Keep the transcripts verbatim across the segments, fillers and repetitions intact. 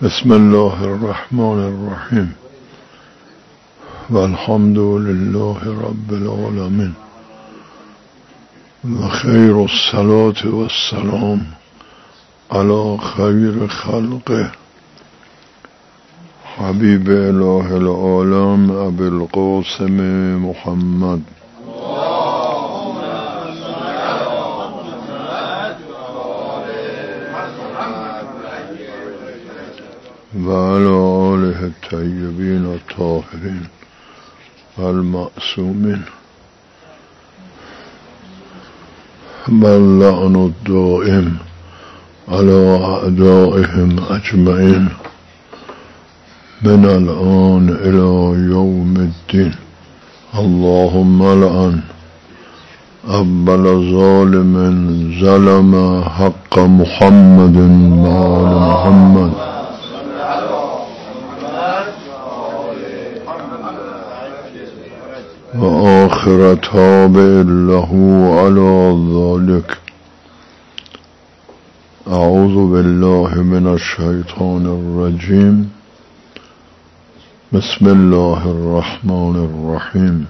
بسم الله الرحمن الرحیم والحمد لله رب العالمین و خیر الصلاة و السلام علی خیر خلقه حبیب اله العالم ابی القاسم محمد و علی آله الطیبین الطاهرین المعصومین بل لعن الدائم علی اعدائهم اجمعین من الآن الى یوم الدین. اللهم لعن اول ظالم ظلم حق محمد و آل محمد و آخر تابع له على ذلك. اعوذ بالله من الشیطان الرجیم. بسم الله الرحمن الرحیم.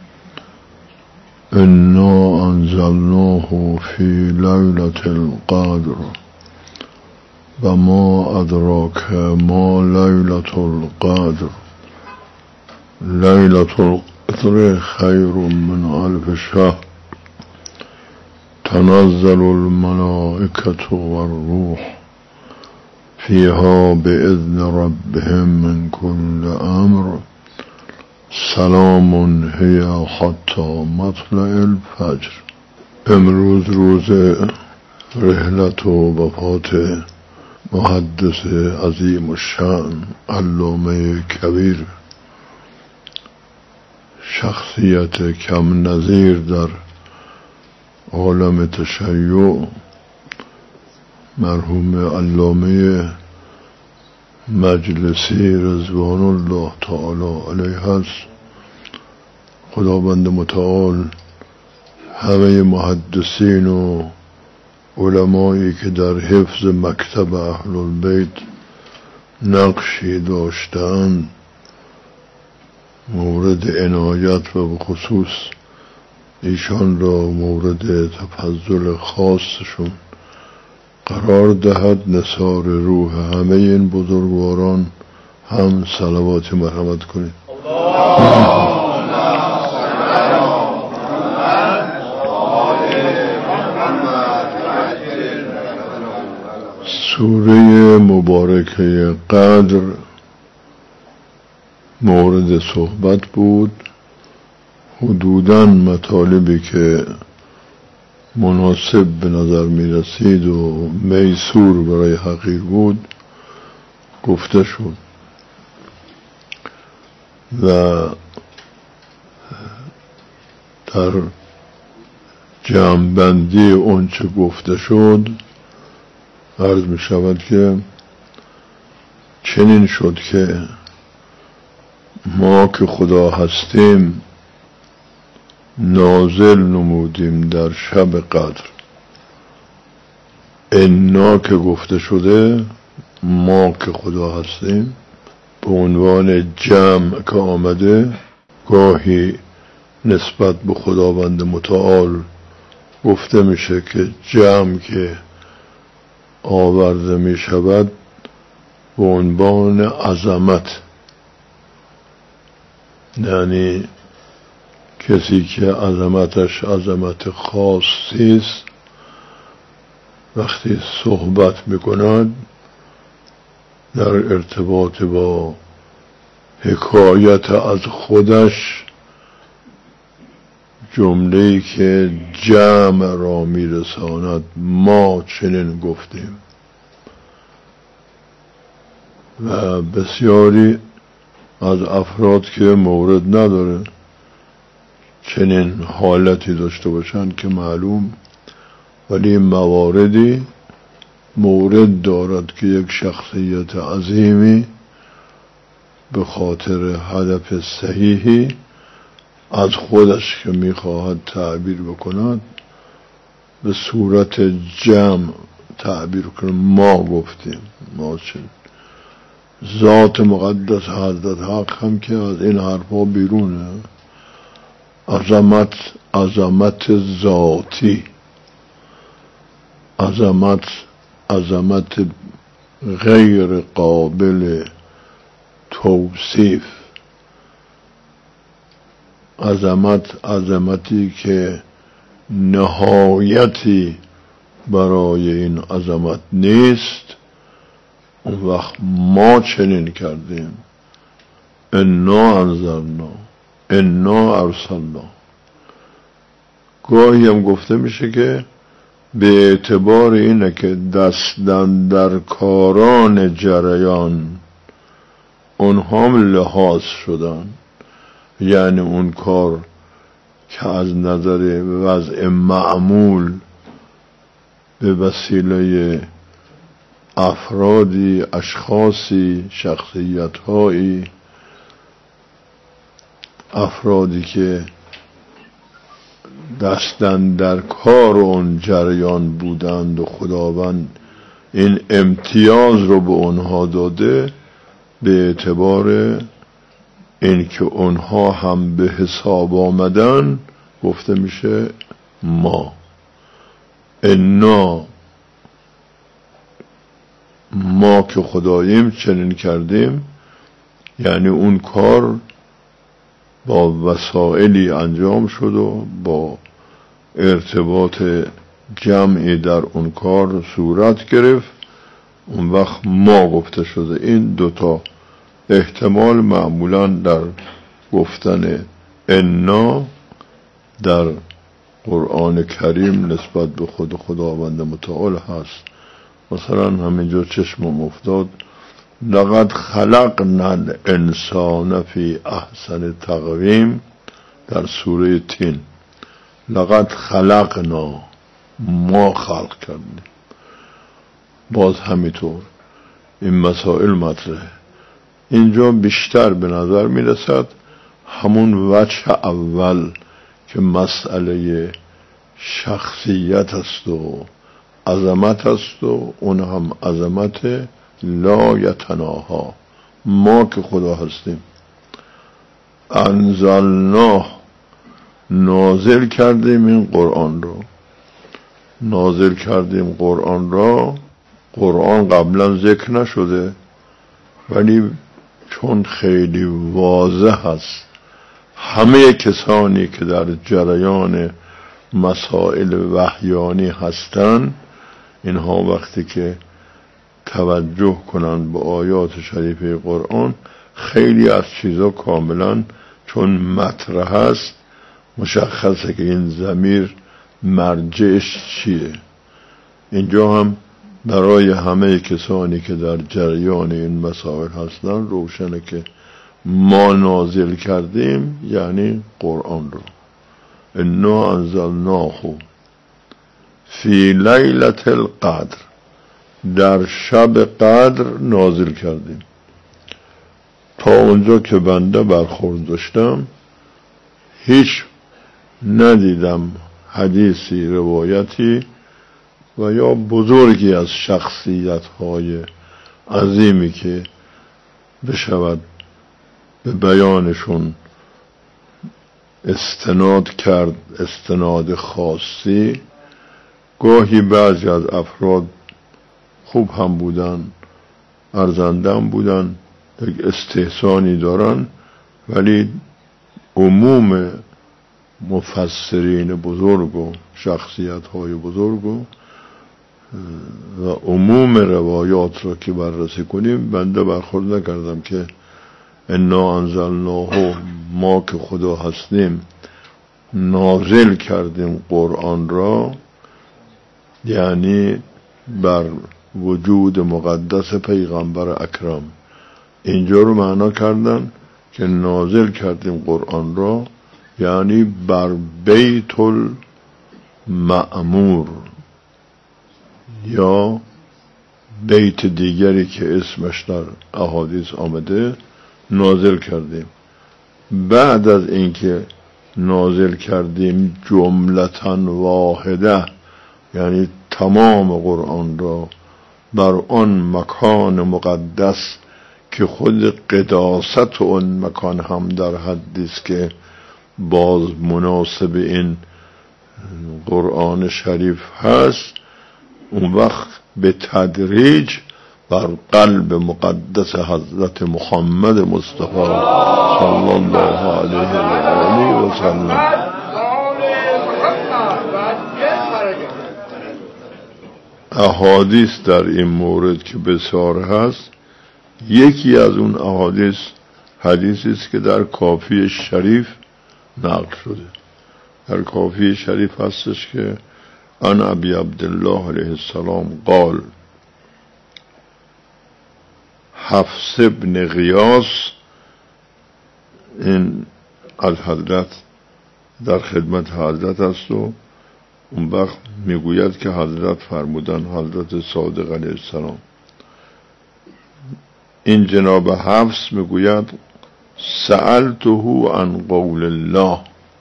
انا انزلناه في ليلة القدر و ما ادراک ما لیلة القدر. لیلة القدر خیر من الف شهر تنزل الملائکة والروح فيها بإذن ربهم من كل امر سلام هي حتی مطلع الفجر. امروز روز رحلت و وفات محدث عظیم الشأن علامه کبیر، شخصیت کم نظیر در عالم تشیع، مرحوم علامه مجلسی رضوان الله تعالی علیه است. خداوند متعال همه محدثین و علمایی که در حفظ مکتب اهل البیت نقشی داشتند مورد عنایت و به خصوص ایشان را مورد تفضل خاصشون قرار دهد. نثار روح همه این بزرگواران هم صلوات مرحمت کنید. سوره مبارکه قدر مورد صحبت بود. حدوداً مطالبی که مناسب به نظر می رسید و میسور برای حقیر بود گفته شد و در جمع‌بندی اون چه گفته شد عرض می شود که چنین شد که ما که خدا هستیم نازل نمودیم در شب قدر. انا که گفته شده ما که خدا هستیم به عنوان جمع که آمده، گاهی نسبت به خداوند متعال گفته میشه که جمع که آورده می شود به عنوان عظمت، یعنی کسی که عظمتش عظمت خاصی است وقتی صحبت میکند در ارتباط با حکایت از خودش جمله‌ای که جمع را میرساند ما چنین گفتیم و بسیاری از افراد که مورد نداره چنین حالتی داشته باشند که معلوم، ولی مواردی مورد دارد که یک شخصیت عظیمی به خاطر هدف صحیحی از خودش که میخواهد تعبیر بکند به صورت جمع تعبیر کنه. ما گفتیم، ما چنین ذات مقدس حضرت حق هم که از این حرفا بیرونه. عظمت عظمت ذاتی، عظمت عظمت غیر قابل توصیف، عظمت عظمتی که نهایتی برای این عظمت نیست. اون وقت ما چنین کردیم، انا انزلنا انا ارسلنا. گاهی هم گفته میشه که به اعتبار اینه که دستن در کاران جریان اونها هم لحاظ شدن، یعنی اون کار که از نظر وضع معمول به وسیله افرادی، اشخاصی، شخصیت‌هایی، افرادی که دستن در کار اون جریان بودند و خداوند این امتیاز رو به اونها داده، به اعتبار اینکه اونها هم به حساب آمدن گفته میشه ما انا، ما که خداییم چنین کردیم. یعنی اون کار با وسائلی انجام شد و با ارتباط جمعی در اون کار صورت گرفت. اون وقت ما گفته شده. این دوتا احتمال معمولا در گفتن انا در قرآن کریم نسبت به خود خداوند متعال هست. مثلا همینجا چشمم افتاد لقد خلقنا الانسان فی احسن تقویم در سوره تین. لقد خلقنا، ما خلق کردیم. باز همینطور این مسائل مطرحه. اینجا بیشتر به نظر میرسد همون وجه اول که مسئله شخصیت است و عظمت است و اون هم عظمت لا یتناها، ما که خدا هستیم. انزلنا، نازل کردیم این قرآن رو، نازل کردیم قرآن را. قرآن قبلا ذکر نشده ولی چون خیلی واضح است، همه کسانی که در جریان مسائل وحیانی هستند اینها وقتی که توجه کنند به آیات شریفه قرآن، خیلی از چیزا کاملا چون مطرح است مشخصه که این ضمیر مرجعش چیه. اینجا هم برای همه کسانی که در جریان این مسائل هستند روشنه که ما نازل کردیم یعنی قرآن رو. انا انزلناه فی لیلة القدر، در شب قدر نازل کردیم. تا اونجا که بنده برخورد داشتم هیچ ندیدم حدیثی، روایتی و یا بزرگی از شخصیت‌های عظیمی که بشود به بیانشون استناد کرد، استناد خاصی. گاهی بعضی از افراد خوب هم بودن، ارزنده هم بودن، یک استحسانی دارن، ولی عموم مفسرین بزرگ و شخصیت‌های بزرگ و و عموم روایات را که بررسی کنیم بنده برخورد نکردم که انا انزلناه، ما که خدا هستیم نازل کردیم قرآن را، یعنی بر وجود مقدس پیغمبر اکرم. اینجا رو معنا کردن که نازل کردیم قرآن را یعنی بر بیت المعمور، یا بیت دیگری که اسمش در احادیث آمده نازل کردیم. بعد از اینکه نازل کردیم جملتاً واحده، یعنی تمام قرآن را بر آن مکان مقدس که خود قداست اون مکان هم در حدی است که باز مناسب این قرآن شریف هست، اون وقت به تدریج بر قلب مقدس حضرت محمد مصطفی صلی الله علیه و آله و سلم احادیث در این مورد که بسیار هست. یکی از اون احادیث حدیثی است که در کافی شریف نقل شده. در کافی شریف هستش که عن ابی عبدالله علیه السلام قال حفص ابن غیاث، این از حضرت در خدمت حضرت است و اون وقت میگوید که حضرت فرمودن، حضرت صادق علیه السلام، این جناب حفص میگوید سألته عن قول الله،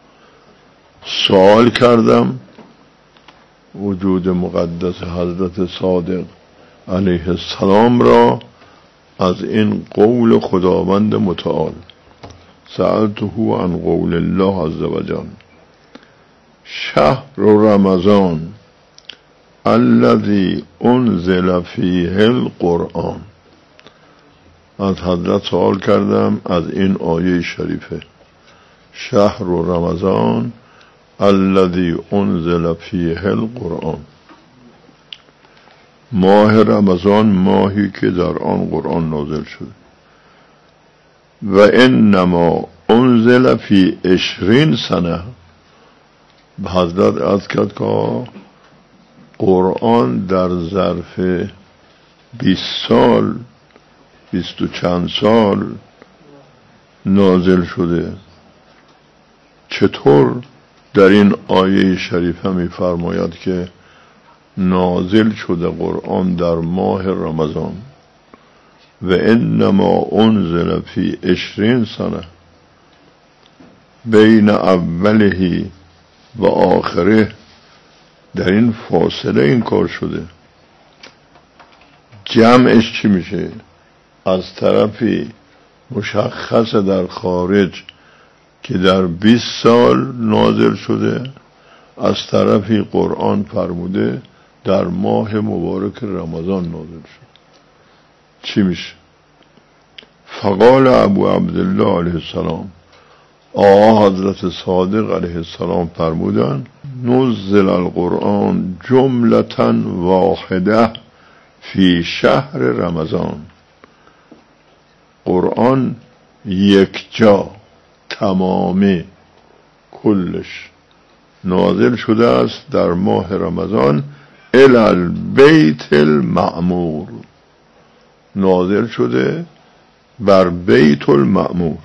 سوال کردم وجود مقدس حضرت صادق علیه السلام را از این قول خداوند متعال. سألته عن قول الله عز وجل شهر رمضان الذي انزل فیه القرآن، از حضرت سوال کردم از این آیه شریفه، شهر رمضان الذي انزل فیه القرآن، ماه رمضان ماهی که در آن قرآن نازل شده، و انما انزل فی عشرین سنه، حضرت عرض کرد که قرآن در ظرف بیست سال بیست و چند سال نازل شده. چطور؟ در این آیه شریفه می فرماید که نازل شده قرآن در ماه رمضان و انما انزل فی عشرین سنه، بین اوله و آخره در این فاصله این کار شده. جمعش چی میشه؟ از طرفی مشخص در خارج که در بیست سال نازل شده، از طرفی قرآن فرموده در ماه مبارک رمضان نازل شد. چی میشه؟ فقال ابو عبدالله علیه السلام، آقا حضرت صادق علیه السلام فرمودن نزل القرآن جملة واحده فی شهر رمضان، قرآن یک جا تمامی کلش نازل شده است در ماه رمضان، الی البیت المعمور، نازل شده بر بیت المعمور.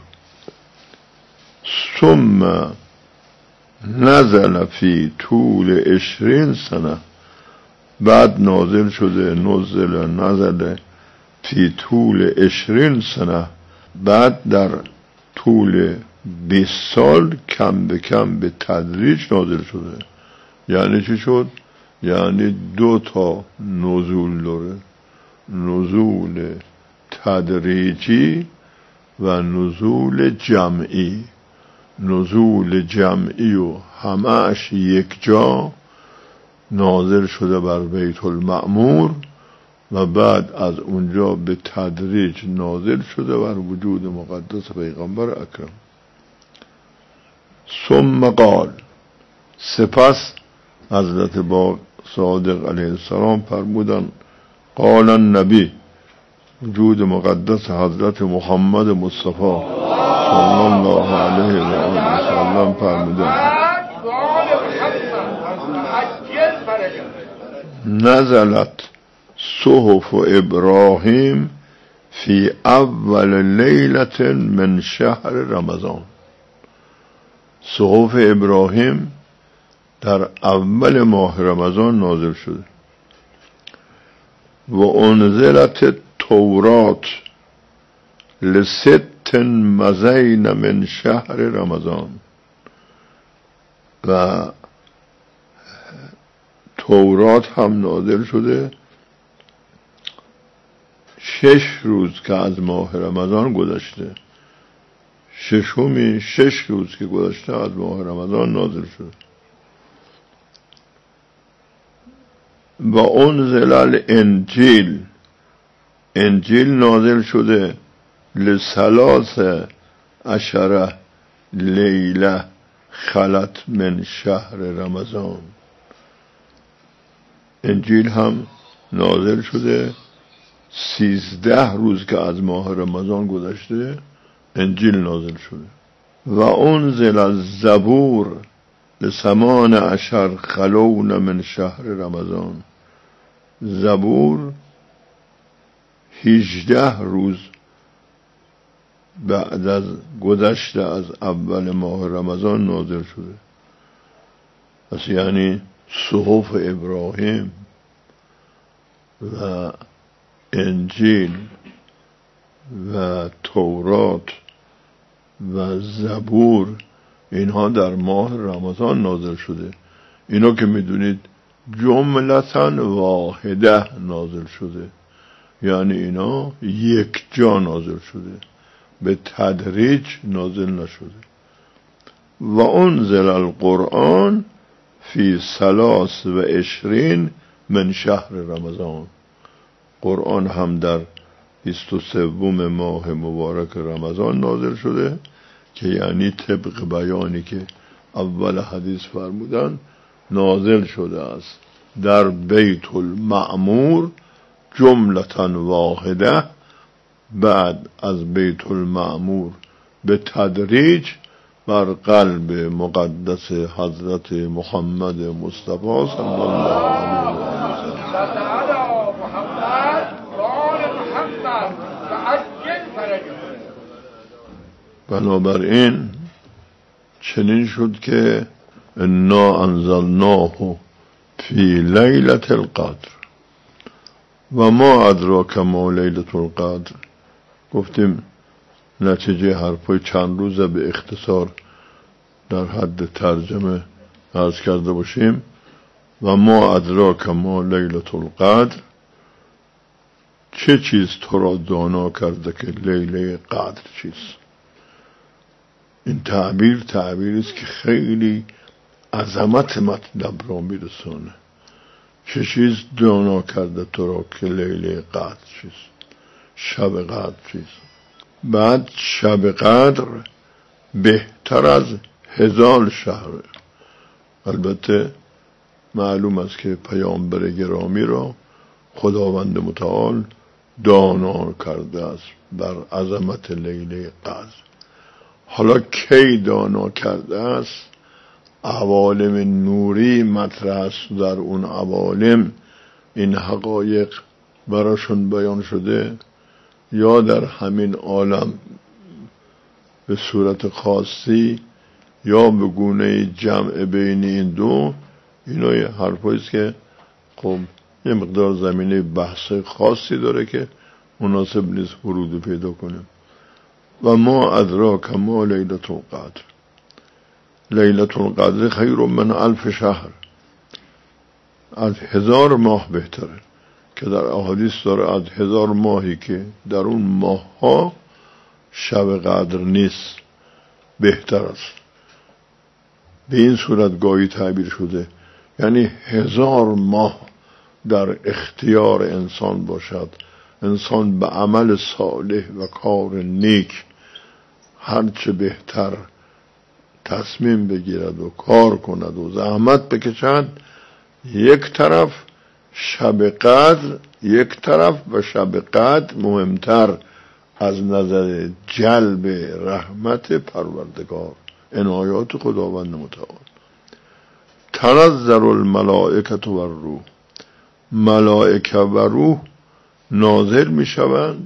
ثم نزل فی طول عشرین سنه، بعد نازل شده نزل نزل فی طول عشرین سنه، بعد در طول بیست سال کم به کم به تدریج نازل شده. یعنی چی شد؟ یعنی دو تا نزول داره، نزول تدریجی و نزول جمعی. نزول جمعی و همه‌اش یک جا نازل شده بر بیت المعمور و بعد از اونجا به تدریج نازل شده بر وجود مقدس پیغمبر اکرم. ثم قال، سپس حضرت با صادق علیه السلام فرمودن قال النبی، وجود مقدس حضرت محمد مصطفی صلی الله علیه و آله و سلم فرمودن نزلت صحف ابراهیم فی اول لیلت من شهر رمضان، صحف ابراهیم در اول ماه رمضان نازل شده. و انزلت تورات لست مزین من شهر رمضان، و تورات هم نازل شده شش روز که از ماه رمضان گذشته، ششمی شش روز که گذشته از ماه رمضان نازل شد. و انزل الانجیل، انجیل نازل شده لثلاث عشره لیله خلت من شهر رمضان. انجیل هم نازل شده سیزده روز که از ماه رمضان گذشته انجیل نازل شده. و انزل الزبور لثمان عشر خلون من شهر رمضان. زبور هجده روز بعد از گذشته از اول ماه رمضان نازل شده. پس یعنی صحف ابراهیم و انجیل و تورات و زبور اینها در ماه رمضان نازل شده. اینا که میدونید جملتاً واحده نازل شده، یعنی اینا یک جا نازل شده، به تدریج نازل نشده. و انزل القرآن فی ثلاث و عشرین من شهر رمضان. قرآن هم در بیست و سوم ماه مبارک رمضان نازل شده که یعنی طبق بیانی که اول حدیث فرمودن نازل شده است در بیت المعمور جملتاً واحده، بعد از بیت المعمور به تدریج بر قلب مقدس حضرت محمد مصطفی صلی الله علیه و سلم. بنابراین چنین شد که انا انزلناه فی لیلة القدر و ما ادراک ما لیلة القدر. گفتیم نتیجه حرفای چند روزه به اختصار در حد ترجمه عرض کرده باشیم. و ما ادراک ما لیلة القدر، چه چیز تو را دانا کرده که لیله قدر چیست؟ این تعبیر تعبیری است که خیلی عظمت مطلب را میرسونه. چه چیز دانا کرده تو را که لیله قدر چیست، شب قدر چیست؟ بعد شب قدر بهتر از هزار شهر. البته معلوم است که پیامبر گرامی را خداوند متعال دانا کرده است بر عظمت لیله قدر. حالا کی دانا کرده است؟ عوالم نوری مطرح است، در اون عوالم این حقایق براشون بیان شده، یا در همین عالم به صورت خاصی یا به گونه جمع بین این دو. اینا یه حرفاییست که خب یه مقدار زمینه بحث خاصی داره که مناسب نیست ورود پیدا کنیم. و ما ادراک ما لیلة القدر، لیلة القدر خیر من الف شهر، از هزار ماه بهتره. که در احادیث داره از هزار ماهی که در اون ماه ها شب قدر نیست بهتر است. به این صورت گاهی تعبیر شده، یعنی هزار ماه در اختیار انسان باشد، انسان به عمل صالح و کار نیک هرچه بهتر تصمیم بگیرد و کار کند و زحمت بکشد، یک طرف شب قدر، یک طرف و شب قدر مهمتر از نظر جلب رحمت پروردگار، عنایات خداوند متعال. تنزل الملائکه و الروح، ملائکه و روح نازل می شوند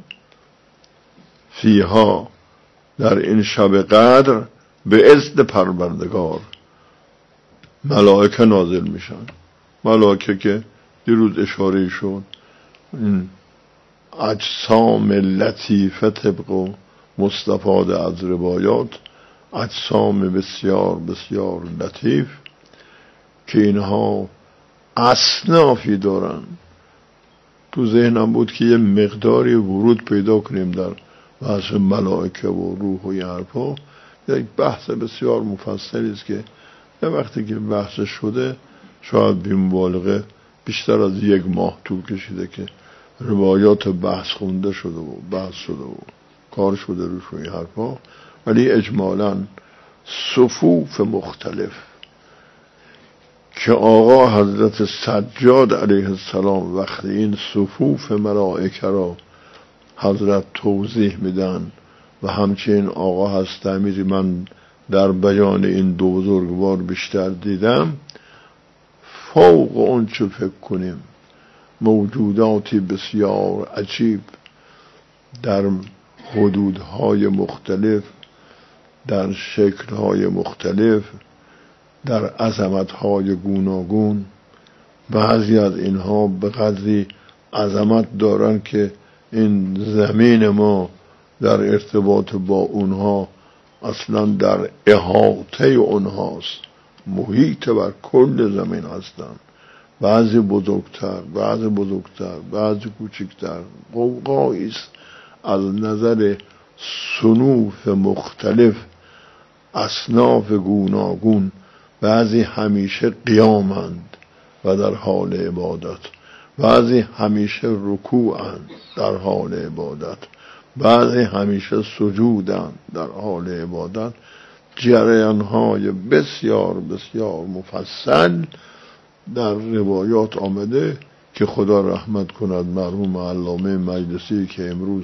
فیها، در این شب قدر، به اذن پروردگار. ملائکه نازل میشن، ملائکه که دیروز اشاره شد این اجسام لطیفه طبق مستفاد از روایات، اجسام بسیار بسیار لطیف که اینها اصنافی دارن، تو ذهنم بود که یه مقداری ورود پیدا کنیم در بحث ملائکه و روح و این حرفا. یک بحث بسیار مفصلی است که یه وقتی که بحث شده شاید بی مبالغه بیشتر از یک ماه طول کشیده که روایات بحث خونده شده و بحث شده و کار شده روش و این حرفا. ولی اجمالاً صفوف مختلف که آقا حضرت سجاد علیه السلام وقتی این صفوف ملائکه را حضرت توضیح میدن و همچنین آقا هست امیری من در بیان این دو بزرگوار بیشتر دیدم، فوق اون چه فکر کنیم موجوداتی بسیار عجیب در حدودهای مختلف، در شکلهای مختلف، در عظمتهای گوناگون. بعضی از اینها به قدری عظمت دارن که این زمین ما در ارتباط با اونها اصلا در احاطه اونهاست، محیط بر کل زمین هستن. بعضی بزرگتر، بعضی بزرگتر، بعضی کوچکتر. قوقایی است از نظر صنوف مختلف، اصناف گوناگون. بعضی همیشه قیامند و در حال عبادت، بعضی همیشه رکوعند در حال عبادت، بعضی همیشه سجودند در حال عبادت. جریان‌های بسیار بسیار مفصل در روایات آمده که خدا رحمت کند مرحوم علامه مجلسی که امروز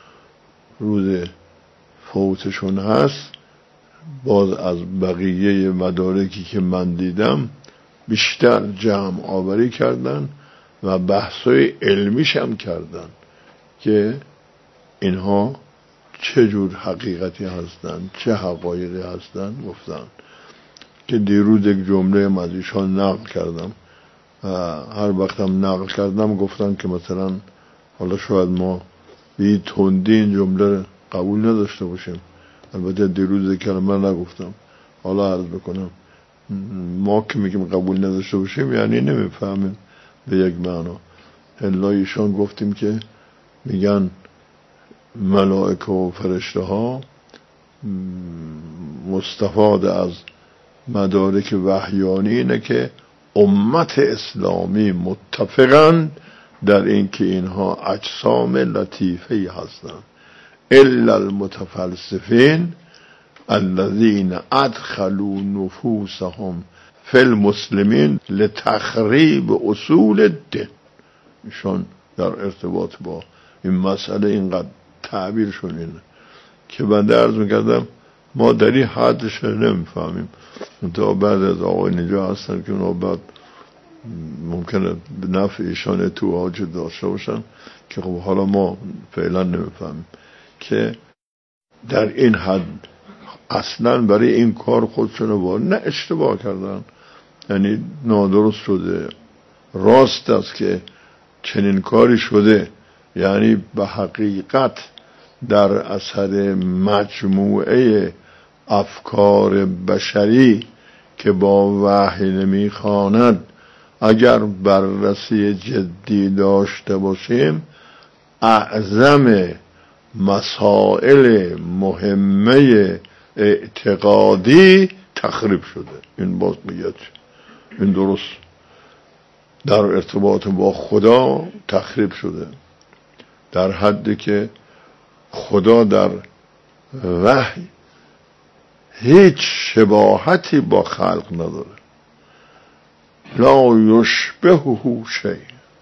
روز فوتشون هست، باز از بقیه مدارکی که من دیدم بیشتر جمع آوری کردن و بحثای علمیش هم کردن که اینها چه جور حقیقتی هستن، چه حقایقی هستن. گفتن که دیروز یک جمله از ایشان نقل کردم و هر وقتم نقل کردم گفتن که مثلا حالا شاید ما بی تندی این جمله قبول نداشته باشیم. البته دیروز کلمه نگفتم، حالا عرض بکنم ما که میگیم قبول نداشته باشیم یعنی نمیفهمیم به یک معنا. الا ایشان گفتیم که میگن ملائکه و فرشته ها مستفاد از مدارک وحیانی اینه که امت اسلامی متفقن در اینکه اینها اجسام لطیفه‌ای هستند، الا المتفلسفین الذين ادخلوا نفوسهم فی المسلمین لتخریب اصول الدین. ایشان در ارتباط با این مسئله اینقدر تعبیر شدین که بنده عرض میکردم ما در این حدش نمیفهمیم. تا بعد از آقای نجا هستن که اونا بعد ممکنه به نفع ایشان اتواج داشته باشن که خب حالا ما فعلا نمیفهمیم که در این حد اصلا برای این کار خودشون رو نه اشتباه کردن، یعنی نادرست شده. راست است که چنین کاری شده، یعنی به حقیقت در اثر مجموعه افکار بشری که با وحی نمیخواند اگر بررسی جدی داشته باشیم اعظم مسائل مهمه اعتقادی تخریب شده. این باز میگه این درست در ارتباط با خدا تخریب شده، در حدی که خدا در وحی هیچ شباهتی با خلق نداره. لا یشبهه شیء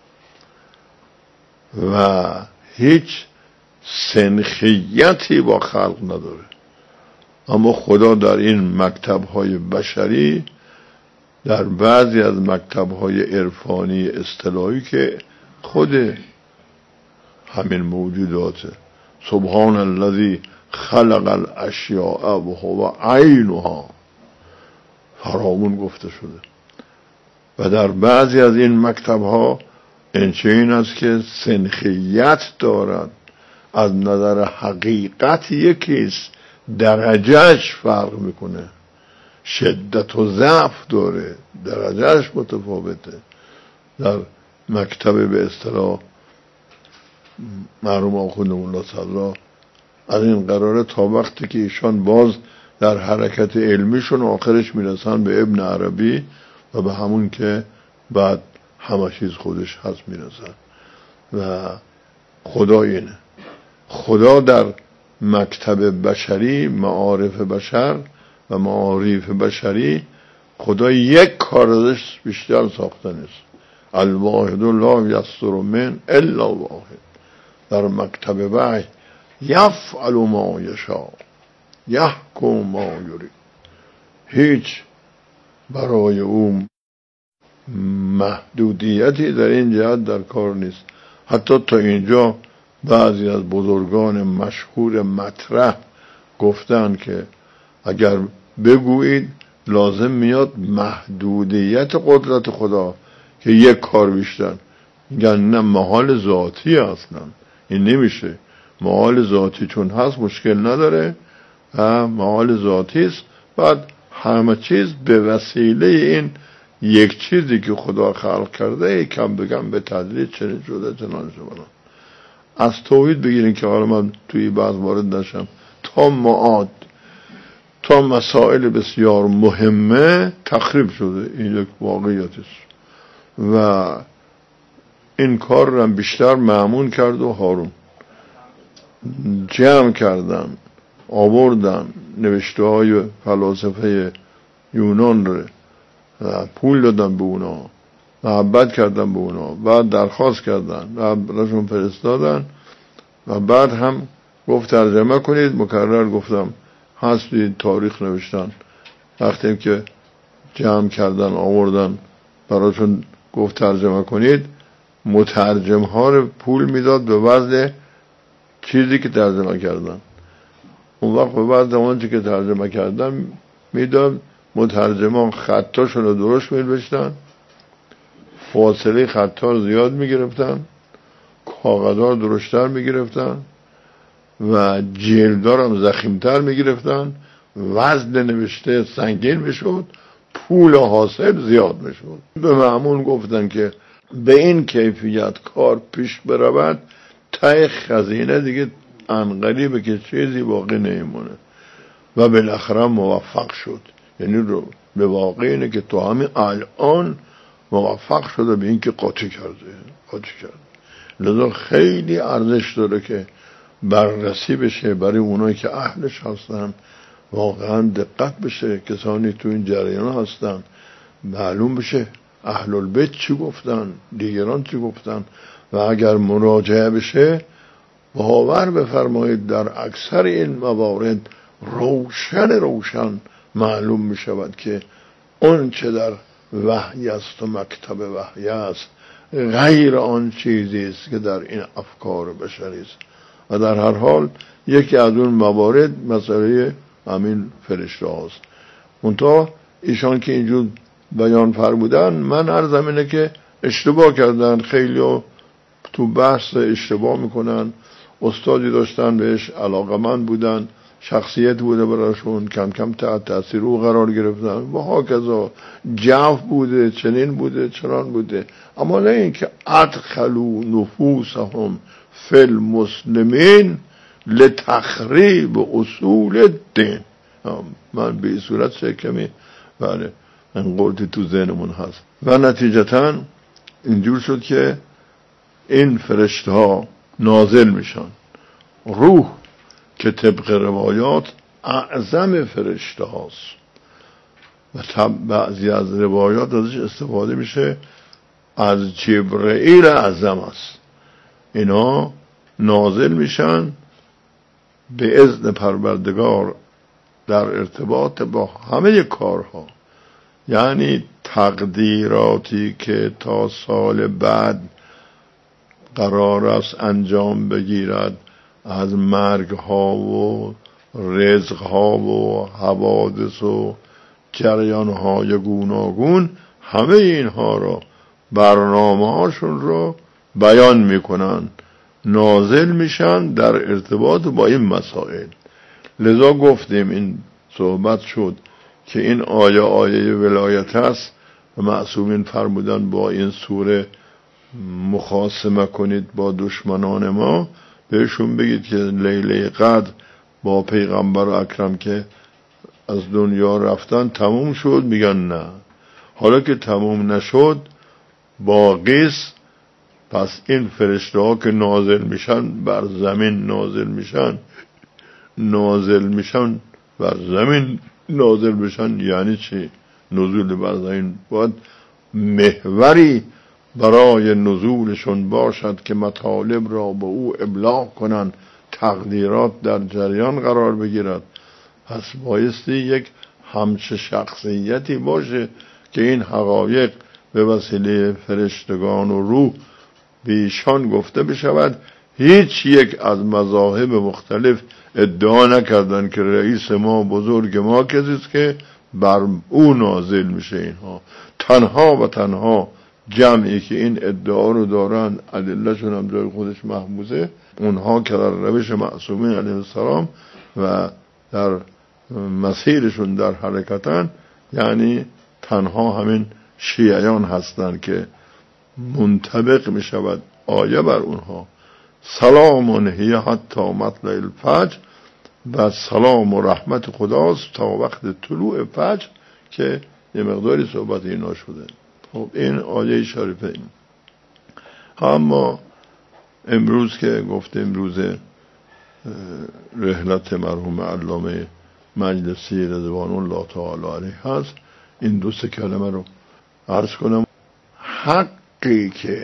و هیچ سنخیتی با خلق نداره. اما خدا در این مکتب‌های بشری، در بعضی از مکتب‌های عرفانی اصطلاحی که خود همین موجوداته، سبحان الذی خلق الاشیاء و هو عینها، فراوون گفته شده. و در بعضی از این مکتب‌ها این است که سنخیت دارد، از نظر حقیقت یکیست، درجهش فرق میکنه، شدت و ضعف داره، درجهش متفاوته. در مکتب به اصطلاح مرحوم آخوند ملا صدرا از این قراره تا وقتی که ایشان باز در حرکت علمیشون آخرش میرسن به ابن عربی و به همون که بعد همه چیز خودش هست میرسن. و خدا اینه، خدا در مکتب بشری، معارف بشر و معارف بشری، خدا یک کار ازش بیشتر ساخته نیست. الواحد لا یستر من الا واحد. در مکتب وحی یفعل ما یشاء یحکم ما یرید. هیچ برای او محدودیتی در این جهت در کار نیست. حتی تا اینجا بعضی از بزرگان مشهور مطرح گفتن که اگر بگویید لازم میاد محدودیت قدرت خدا که یک کار بیشتر، میگن نه، محال ذاتی اصلا این نمیشه. محال ذاتی چون هست مشکل نداره، محال ذاتی است. بعد همه چیز به وسیله این یک چیزی که خدا خلق کرده کم بگم به تدریج چنین شده چنان شده. از توحید بگیرین که حالا من توی بعض وارد نشم، تا معاد تا مسائل بسیار مهمه تخریب شده. این یک واقعیت است و این کار رو بیشتر مأمون کرد و هارون جمع کردن، آوردن نوشته های فلاسفه یونان رو، پول دادن به اونا، محبت کردن به اونا، بعد درخواست کردن و براشون فرستادن و بعد هم گفت ترجمه کنید. مکرر گفتم هستی تاریخ نوشتن. وقتی که جمع کردن آوردن براشون گفت ترجمه کنید، مترجم ها رو پول میداد به وزن چیزی که ترجمه کردن. اون وقت به وزن آنچه که ترجمه کردن میداد. مترجمان خطاشون رو درست می‌نوشتن، فاصله خطا زیاد میگرفتن، کاغذها درشتر میگرفتن و جلدار هم زخیمتر میگرفتن، وزن نوشته سنگین میشد، پول حاصل زیاد میشد. به مأمون گفتن که به این کیفیت کار پیش برود ته خزینه دیگه انقریبه که چیزی باقی نمیمونه و بالاخره موفق شد. یعنی رو به واقع اینه که تو همین الان موفق شده به این که قاطی کرده قاطی کرده. لذا خیلی ارزش داره که بررسی بشه برای اونایی که اهلش هستن، واقعا دقت بشه کسانی تو این جریان هستن، معلوم بشه اهل البیت چی گفتن، دیگران چی گفتن و اگر مراجعه بشه باور بفرمایید در اکثر این موارد روشن روشن معلوم می شود که اون چه در وحی است و مکتب وحی است غیر آن چیزی است که در این افکار بشری است. و در هر حال یکی از اون موارد مسئله همین فرشته هاست. منتها ایشان که اینجور بیان فرمودن، من عرضم اینه که اشتباه کردن. خیلی تو بحث اشتباه میکنن. استادی داشتن بهش علاقمند بودن، شخصیت بوده براشون، کم کم تحت تاثیر او قرار گرفتن و هاکذا جو بوده، چنین بوده، چنان بوده. اما نه این که ادخلوا نفوسهم فی المسلمین لتخریب اصول الدین. من به این صورت چه کمی بله این قولتی تو ذهنمون هست. و نتیجتا اینجور شد که این فرشته ها نازل میشن. روح که طبق روایات اعظم فرشته هاست و بعضی از روایات ازش استفاده میشه از جبرئیل اعظم است. اینا نازل میشن به اذن پروردگار در ارتباط با همه کارها. یعنی تقدیراتی که تا سال بعد قرار است انجام بگیرد، از مرگ ها و رزق ها و حوادث و جریان های گوناگون، همه اینها رو برنامه هاشون رو بیان میکنن، نازل میشن در ارتباط با این مسائل. لذا گفتیم این صحبت شد که این آیه آیه ولایت است و معصومین فرمودن با این سوره مخاصمه کنید با دشمنان ما، بهشون بگید که لیله قدر با پیغمبر اکرم که از دنیا رفتن تموم شد. میگن نه، حالا که تموم نشد باقیست، پس این فرشته ها که نازل میشن بر زمین نازل میشن نازل میشن بر زمین نازل میشن. یعنی چی؟ نزول بر زمین باید محوری برای نزولشون باشد که مطالب را به او ابلاغ کنند، تقدیرات در جریان قرار بگیرد. پس بایستی یک همچه شخصیتی باشه که این حقایق به وسیله فرشتگان و روح به ایشان گفته بشود. هیچ یک از مذاهب مختلف ادعا نکردن که رئیس ما بزرگ ما کسی است که بر او نازل میشه. اینها تنها و تنها جمعی که این ادعا رو دارن، ادلهشون هم جای خودش محفوظه، اونها که در روش معصومین علیه السلام و در مسیرشون در حرکتن، یعنی تنها همین شیعیان هستند که منطبق می شود آیه بر اونها. سلام هی حتی مطلع الفجر، و سلام و رحمت خداست تا وقت طلوع فجر، که یه مقداری صحبت اینا شده. خب این آیه شریفه این. اما امروز که گفته امروز رحلت مرحوم علامه مجلسی رضوان الله تعالی علیه هست، این دو سه کلمه رو عرض کنم. حقی که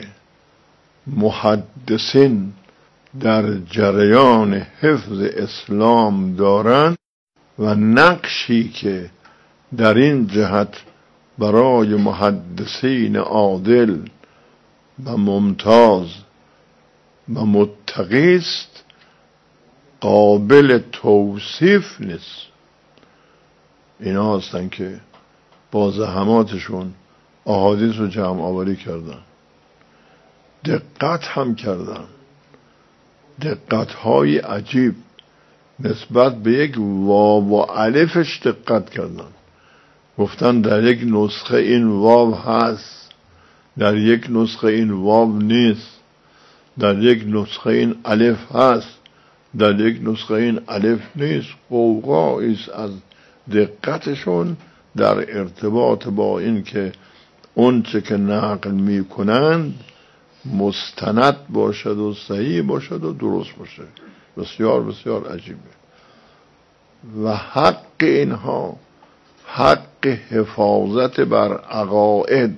محدثین در جریان حفظ اسلام دارند و نقشی که در این جهت برای محدثین عادل و ممتاز و متقی است، قابل توصیف نیست. اینا هستن که با زحماتشون احادیث رو جمع آوری کردن، دقت هم کردن، دقت های عجیب نسبت به یک واو و الفش دقت کردن. گفتن در یک نسخه این واو هست، در یک نسخه این واو نیست، در یک نسخه این الف هست، در یک نسخه این الف نیست. قوقاییست از دقتشون در ارتباط با این که اون چه که نقل می کنند مستند باشد و صحیح باشد و درست باشه. بسیار بسیار عجیبه. و حق اینها حق حفاظت بر عقاید،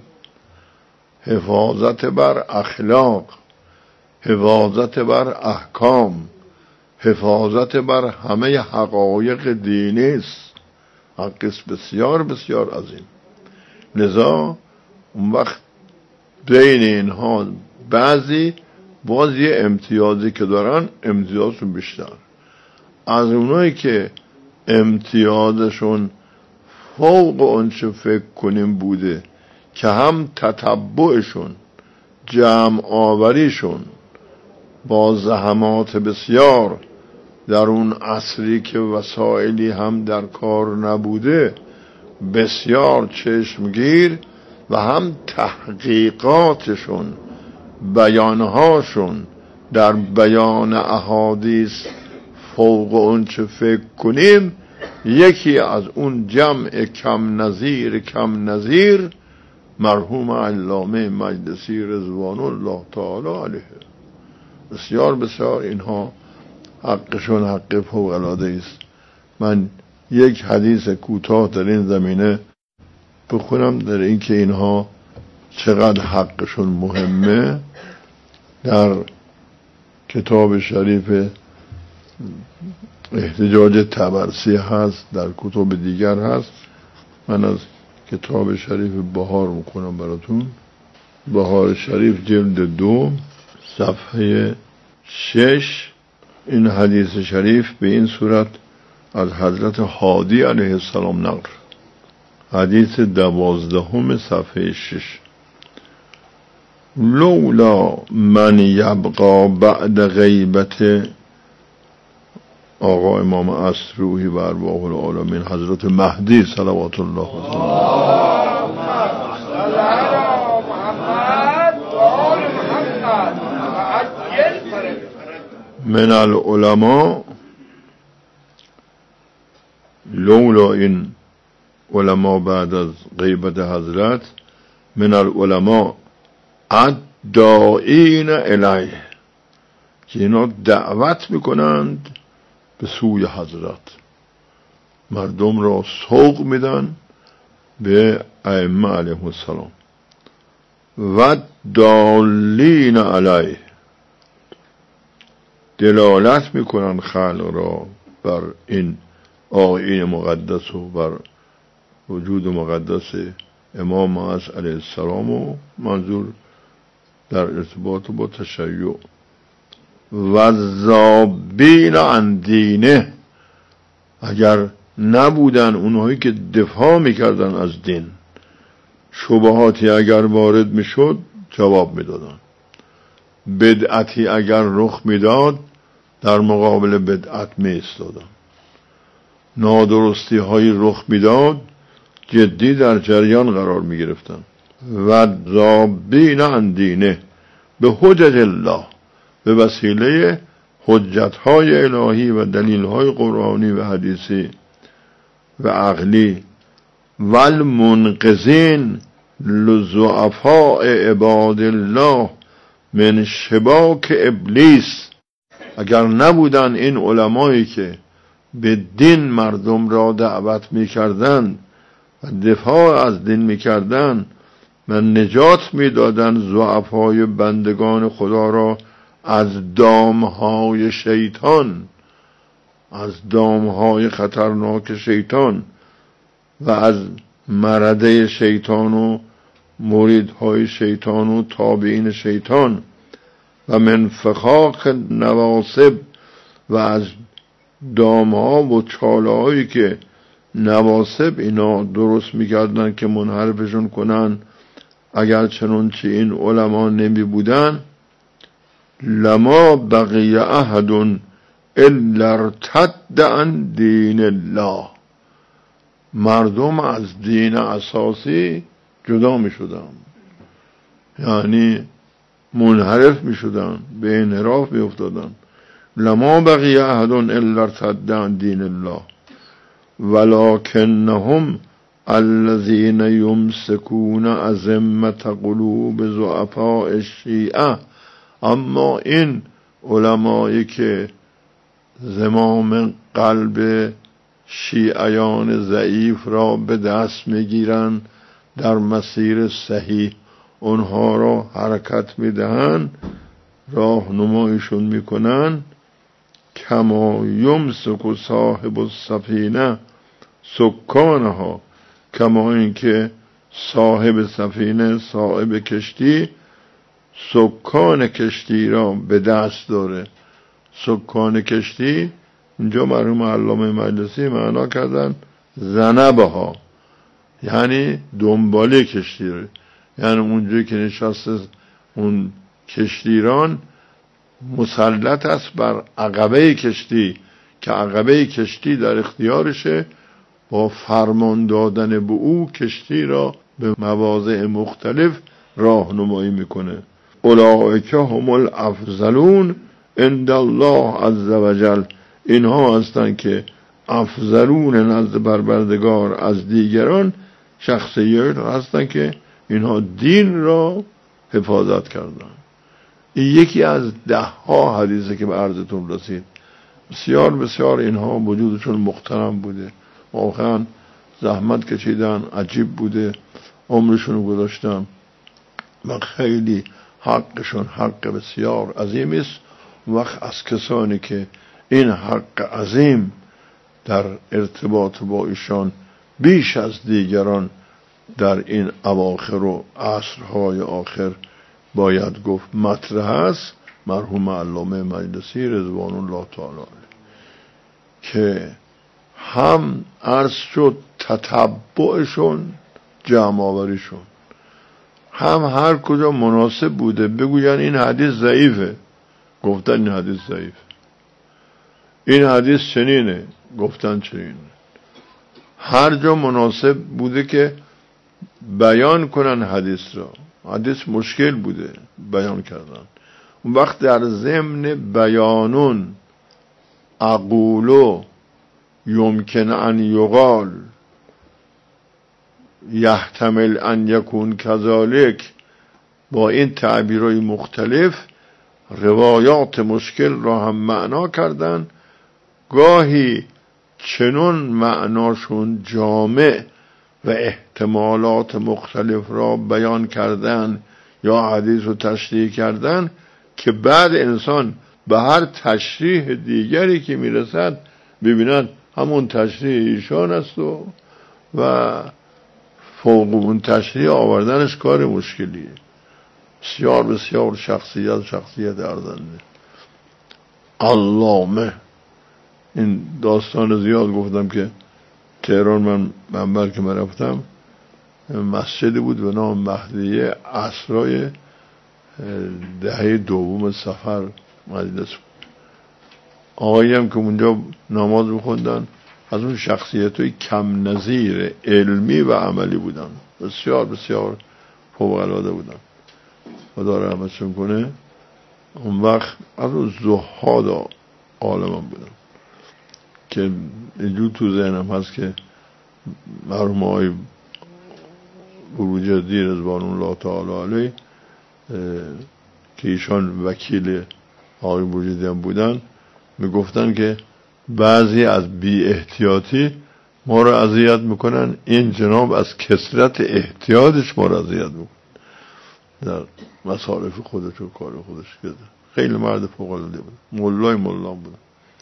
حفاظت بر اخلاق، حفاظت بر احکام، حفاظت بر همه حقایق دینی است. حق بسیار بسیار عظیم. لذا اون وقت بین اینها بعضی باز یه امتیازی که دارن، امتیازشون بیشتر از اونایی که امتیازشون فوق اون چه فکر کنیم بوده، که هم تتبعشون، جمع آوریشون با زحمات بسیار در اون عصری که وسائلی هم در کار نبوده بسیار چشمگیر، و هم تحقیقاتشون، بیانهاشون در بیان احادیث فوق اون چه فکر کنیم. یکی از اون جمع کم نظیر کم نظیر مرحوم علامه مجلسی رضوان الله تعالی علیه. بسیار بسیار اینها حقشون حق فوق العاده است. من یک حدیث کوتاه در این زمینه بخونم در این که اینها چقدر حقشون مهمه. در کتاب شریف احتجاج طبرسی هست، در کتب دیگر هست. من از کتاب شریف بهار میکنم براتون. بهار شریف جلد دو صفحه شش. این حدیث شریف به این صورت از حضرت هادی علیه السلام نقل. حدیث دوازدهم صفحه شش. لولا من یبقا بعد غیبت آقا امام عصر روحی و ارواح العالمین حضرت مهدی صلوات الله علیه. من العلماء، لولا این علما بعد از غیبت حضرت، من العلماء الداعین الیه، که اینا دعوت میکنند به سوی حضرت، مردم را سوق میدن به ائمه علیهم السلام. و دالین علیه، دلالت میکنن خلق را بر این آیین مقدس و بر وجود مقدس امام معصوم علیه السلام، و منظور در ارتباط با تشیع. و ذابین عن دینه، اگر نبودن اونهایی که دفاع میکردن از دین، شبهاتی اگر وارد میشد جواب میدادن، بدعتی اگر رخ میداد در مقابل بدعت میایستادن، نادرستی های رخ میداد جدی در جریان قرار میگرفتن. و ذابین عن دینه به حجج الله، به وسیله حجت های الهی و دلیل های قرآنی و حدیثی و عقلی. والمنقذین لضعفاء عباد الله من شباک ابلیس، اگر نبودن این علمایی که به دین مردم را دعوت میکردند و دفاع از دین میکردند و نجات میدادند ضعفای بندگان خدا را از دامهای شیطان، از دامهای خطرناک شیطان و از مرده شیطان و مریدهای شیطان و تابعین شیطان، و من فخاخ نواصب، و از دامها و چالهایی که نواصب اینا درست میکردن که منحرفشون کنن. اگر چنانچه این علما نمی بودن، لما بقی احد الا ارتد عن دین الله، مردم از دین اساسی جدا می شدن، یعنی منحرف می شدن، به انحراف می افتادن. لما بقی احد الا ارتد عن دین الله ولکنهم الذین یمسکون ازمة قلوب ضعفاء الشیعه، اما این علمایی که زمام قلب شیعیان ضعیف را به دست میگیرن، در مسیر صحیح اونها را حرکت میدهن، راهنماییشون میکنن. کما یمسک صاحب السفینه سکانها، کما اینکه صاحب سفینه، صاحب کشتی، سکان کشتی را به دست داره. سکان کشتی اینجا مرحوم علامه مجلسی معنا کردن زنبها، یعنی دنباله کشتی رو، یعنی اونجایی که نشسته اون کشتیران مسلط است بر عقبه کشتی، که عقبه کشتی در اختیارشه، با فرمان دادن به او کشتی را به مواضع مختلف راهنمایی میکنه. اولئک هم الافضلون عند الله عز وجل، اینها هستند که افضلون نزد پروردگار از دیگران شخصیت هستند که اینها دین را حفاظت کردند. این یکی از ده ها حدیثه که به عرضتون رسید. بسیار بسیار اینها وجودشون محترم بوده، واقعا زحمت کشیدن، عجیب بوده، عمرشون گذاشتن و خیلی حقشون حق بسیار عظیمی است. وقت از کسانی که این حق عظیم در ارتباط با ایشان بیش از دیگران در این اواخر و عصرهای آخر باید گفت مطرح است، مرحوم علامه مجلسی رضوان الله تعالی علیه، که هم عرض شد تتبعشون، جمع آوریشون، هم هر کجا مناسب بوده بگوین این حدیث ضعیفه، گفتن این حدیث ضعیف، این حدیث چنینه، گفتن چنینه. هر جا مناسب بوده که بیان کنن حدیث را، حدیث مشکل بوده بیان کردن، اون وقت در ضمن بیانون اقولو یمکن ان یقال یحتمل ان یکون کذالک، با این تعبیرهای مختلف روایات مشکل را هم معنا کردن. گاهی چنون معناشون جامع و احتمالات مختلف را بیان کردن یا حدیث رو تشریح کردن که بعد انسان به هر تشریح دیگری که میرسد ببینن همون تشریح ایشان است و و فوق اون تشریح آوردنش کار مشکلیه. بسیار بسیار شخصیت شخصیت ارزنده. علامه، این داستان زیاد گفتم که تهران من منبر که من رفتم مسجدی بود به نام مهدیه، عصرای دهه دوم سفر مجلس بود. آقایی هم که اونجا نماز بخوندن از اون شخصیت های کم نظیر علمی و عملی بودن، بسیار بسیار فوق العاده بودن، خدا رحمتشون کنه. اون وقت از اون زهاد عالم بودن که اینجور تو ذهنم هست که مرحوم آقای بروجردی رضوان الله تعالی علیه که ایشان وکیل آقای بروجردی هم بودن میگفتن که بعضی از بی احتیاطی ما رو اذیت میکنن، این جناب از کثرت احتیاطش ما رو اذیت میکنن در مصارف خودش و کار خودش. کرده خیلی مرد فوق العاده بود، مولای مولا بود،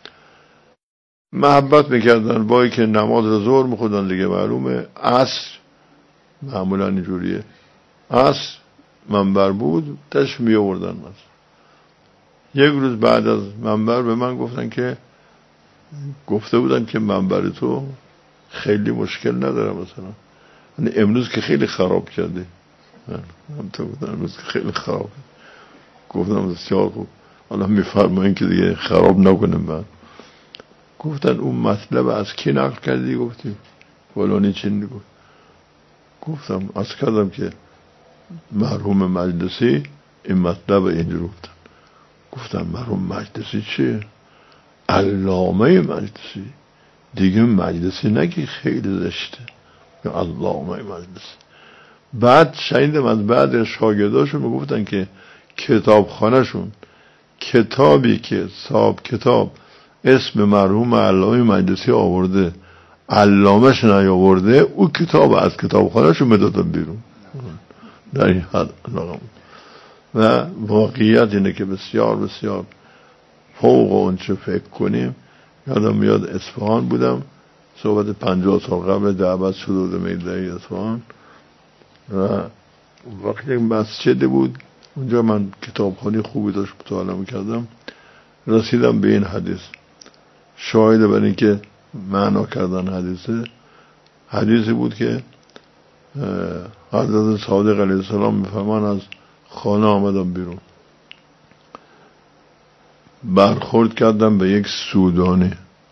محبت میکردن. با که نماز رو ظهر میخوندن دیگه معلومه، عصر معمولا اینجوریه، عصر منبر بود تش می آوردن. مثلا یک روز بعد از منبر به من گفتن که گفته بودن که منبر تو خیلی مشکل نداره، مثلا امروز که خیلی خراب کرده. من تو گفتم امروز که خیلی خراب. گفتم بسیار خوب، حالا میفرمایین که دیگه خراب نکنم. من گفتن اون مطلب از کی نقل کردی؟ گفتیم فلانی چین. گفت گفتم از کردم که مرحوم مجلسی این مطلب اینجور گفتن. گفتم مرحوم مجلسی چیه؟ علامه مجلسی. دیگه مجلسی نگی خیلی زشته، یا علامه مجلسی. بعد شنیدم از بعد شاگرداشون میگفتن که کتابخانهشون کتابی که صاحب کتاب اسم مرحوم علامه مجلسی آورده علامهش نیاورده، او کتاب از کتابخانهشون میدادن بیرون. در این حد علاقم. و واقعیت اینه که بسیار بسیار فوق اون چه فکر کنیم. یادم میاد اصفهان بودم، صحبت پنجاه سال قبل دعوت شد به میدانی اصفهان، و وقتی یک مسجد بود اونجا من کتابخانه خوبی داشت مطالعه میکردم، رسیدم به این حدیث. شاهد بر این که معنا کردن حدیثه، حدیثی بود که حضرت صادق علیه السلام میفهمان از خانه آمدم بیرون، برخورد کردم به یک سودانی،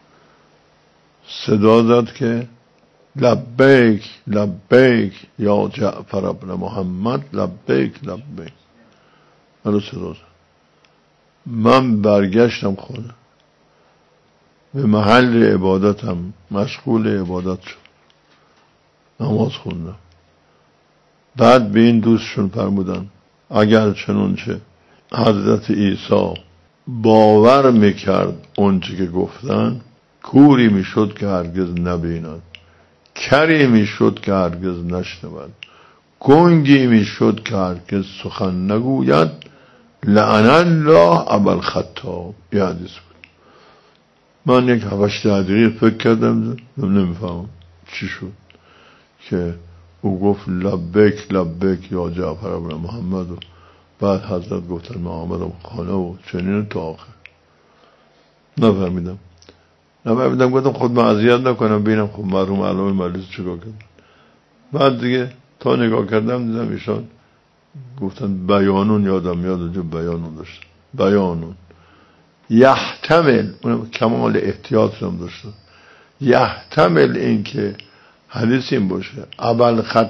صدا زد که لبیک لبیک یا جعفر ابن محمد، لبیک لبیک. منو صدا زد. من برگشتم خونه، به محل عبادتم مشغول عبادت شد، نماز خوندم. بعد به این دوستشون فرمودن اگر چنانچه حضرت عیسی باور میکرد اونچه که گفتن، کوری میشد که هرگز نبیند، کری میشد که هرگز نشنود، گنگی میشد که هرگز سخن نگوید، لعن الله ابوالخطاب. یه حدیث بود. من یک هفت دقیقه فکر کردم نمیفهمم چی شد که او گفت لبیک لبیک یا جعفر ابن محمد، و بعد حضرت گفتن من آمدم خانه و چنین تا آخر. نفهمیدم نفهمیدم گفتم خود من اذیت نکنم، ببینم خب مرحوم علامه مجلسی چیکار کرد. بعد دیگه تا نگاه کردم دیدم ایشان گفتن بیانون، یادم میاد اونجا بیانون داشت، بیانون یحتمل، اون کمال احتیاط هم داشت، یحتمل این که حدیث این باشه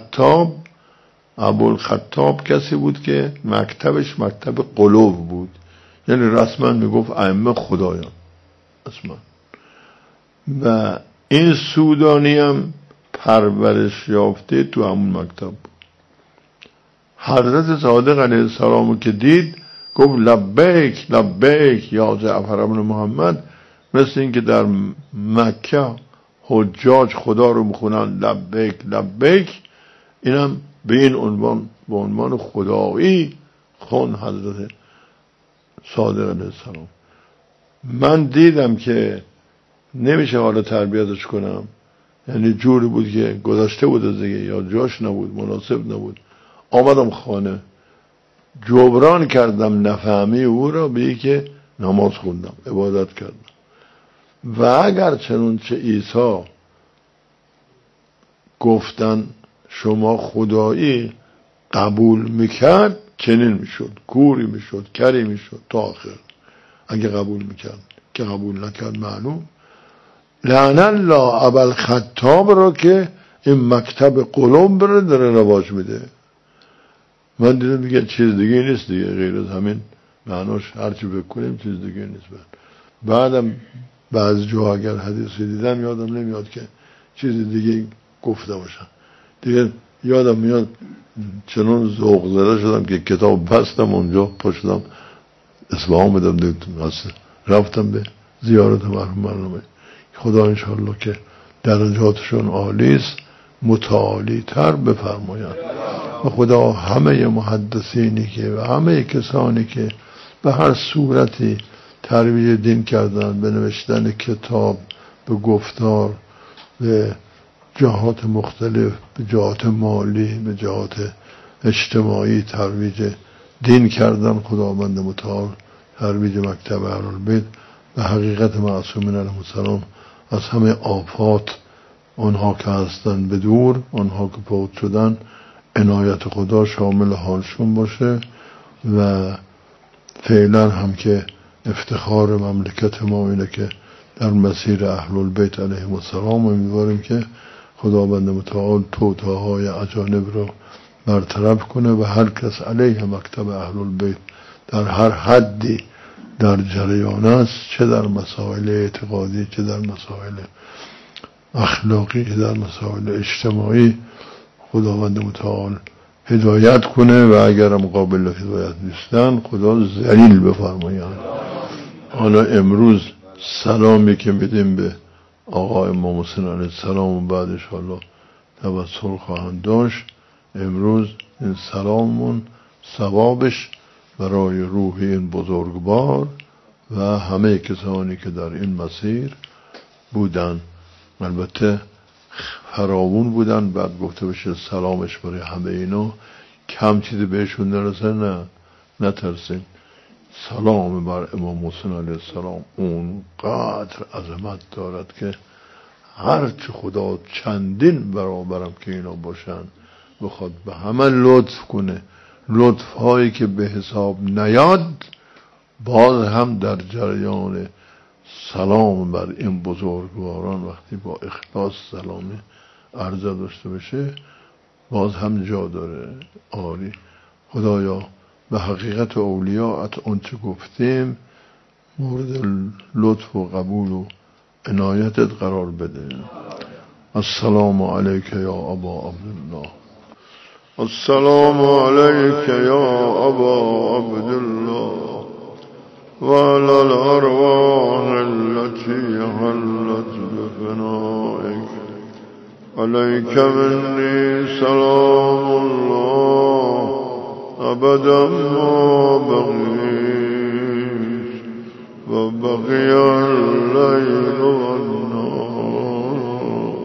ابوالخطاب ابوالخطاب کسی بود که مکتبش مکتب قلوب بود، یعنی رسما میگفت ائمه خدایان رسما. و این سودانی هم پرورش یافته تو همون مکتب بود. حضرت صادق علیه السلام که دید گفت لبیک لبیک یا جعفر بن محمد، مثل این که در مکه حجاج خدا رو میخونن لبیک لبیک، اینم به این عنوان به عنوان خدایی خون حضرت صادق علیه السلام. من دیدم که نمیشه حالا تربیتش کنم، یعنی جوری بود که گذاشته بود از دیگه، یا جاش نبود، مناسب نبود. آمدم خانه جبران کردم نفهمی او را به که نماز خوندم، عبادت کردم. و اگر چنانچه عیسی گفتن شما خدایی قبول میکرد، چنین میشد، کوری میشد، کری میشد تا آخر. اگه قبول میکرد، که قبول نکرد معلوم. لعن الله ابوالخطاب را که این مکتب قلم بره داره رواج میده. من دیدم دیگه چیز دیگه نیست دیگه، غیر از همین معناش هرچی بکنیم چیز دیگه نیست. بعدم بعض جا اگر حدیثی دیدم یادم نمیاد که چیز دیگه گفته باشم دیگه. یادم میاد چنان ذوق زده شدم که کتاب بستم اونجا، پشتم اصفهان بدم دیگه، رفتم به زیارت مرحوم مرحومه. خدا انشاءالله که درجاتشون عالی است، متعالی تر بفرماید. و خدا همه محدثینی که و همه کسانی که به هر صورتی ترویج دین کردن، به نوشتن کتاب، به گفتار، به جهات مختلف، به جهات مالی، به جهات اجتماعی ترویج دین کردن، خداوند متعال ترویج مکتب اهل‌البیت و حقیقت معصومین علیهم السلام از همه آفات آنها که هستن به دور، آنها که فوت شدن، عنایت خدا شامل حالشون باشه. و فعلا هم که افتخار مملکت ما اینه که در مسیر اهل‌البیت علیهم السلام امیدواریم که خداوند متعال توطئه‌های اجانب رو برطرف کنه و هر کس علیه مکتب اهل‌البیت در هر حدی در جریان است، چه در مسائل اعتقادی، چه در مسائل اخلاقی، چه در مسائل اجتماعی، خداوند متعال هدایت کنه و اگرم قابل هدایت نیستن خدا ذلیل بفرماید. حالا امروز سلامی که میدیم به آقا امام حسین علیه السلام و بعدش حالا توسل خواهند داشت، امروز این سلاممون ثوابش برای روح این بزرگوار و همه کسانی که در این مسیر بودن، البته فراوون بودن، بعد گفته بشه سلامش برای همه اینا، کم چیزی بهشون نرسه، نه نترسین. سلام بر امام حسین علیه السلام اونقدر عظمت دارد که هرچه خدا چندین برابرم که اینا باشن بخواد به همه لطف کنه، لطف هایی که به حساب نیاد، باز هم در جریان سلام بر این بزرگواران وقتی با اخلاص سلامی عرضه داشته بشه باز هم جا داره. آری خدایا به حقیقت اولیاءت آنچه گفتیم مورد لطف و قبول و عنایتت قرار بده. السلام علیک یا ابا عبدالله. السلام علیک یا ابا عبدالله وعلى الأرواح التي حلت بفنائك عليك مني سلام الله أبدا ما بقيت وبقي الليل والنهار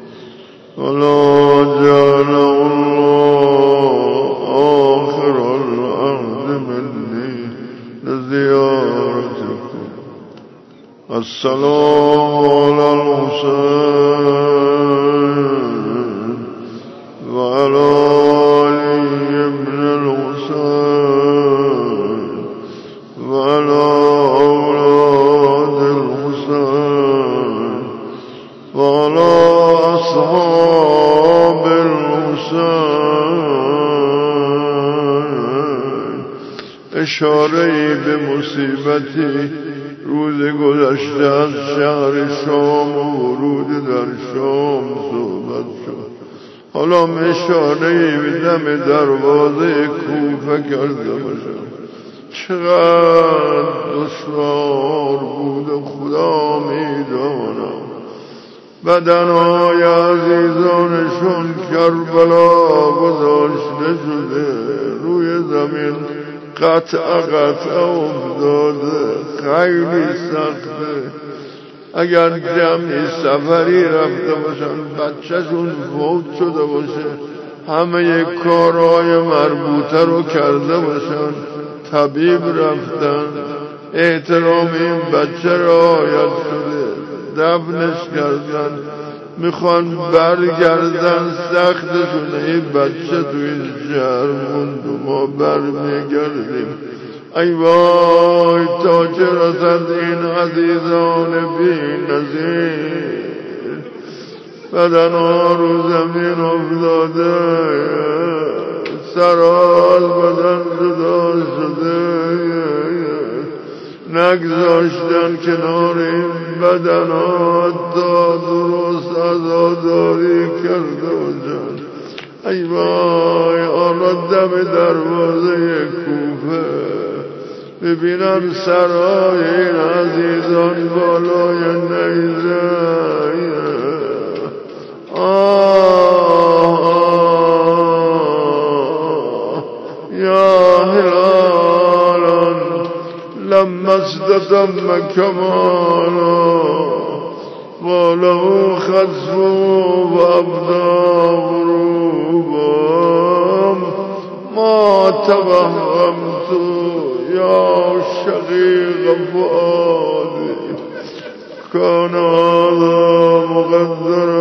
ولا جعله الله آخر الأرض مني لزيارتكم. السلام على الحسين وعلى علي بن الحسين وعلى أولاد الحسين وعلى أصحاب الحسين اشاره‌ای به مصیبتی روز گذشته از شهر شام و ورود در شام صحبت شد. حالا اشاره‌ای به دم دروازه کوفه کرده باشد. چقدر دشوار بود خدا می‌داند. بدنهای عزیزانشون کربلا گذاشته شده، روی زمین قطع قطع افتاده، خیلی سخته. اگر جمعی سفری رفته باشن بچهشون فوت شده باشه، همه کارهای مربوطه رو کرده باشن، طبیب رفتن، احترام این بچه رعایت شده، دفنش کردن، میخوان برگردن، سختشونه. این بچه تو این شهر موند و ما برمیگردیم. ای وای تا چه رسد این عزیزان بی نظیر، بدنها رو زمین افتاده، سر از بدن جدا شده، نگذاشتن کنار این بدنها تا درست عزاداری کرده باشن. ای وای آنها دم دروازه کوفه ببینن سرای این عزیزان بالای نیزه. آه آه یا هلالا لما استتم کمالا قاله خسفو و ابدا غروبا ما توهمت یا شقیق فؤادی کان هذا مقدر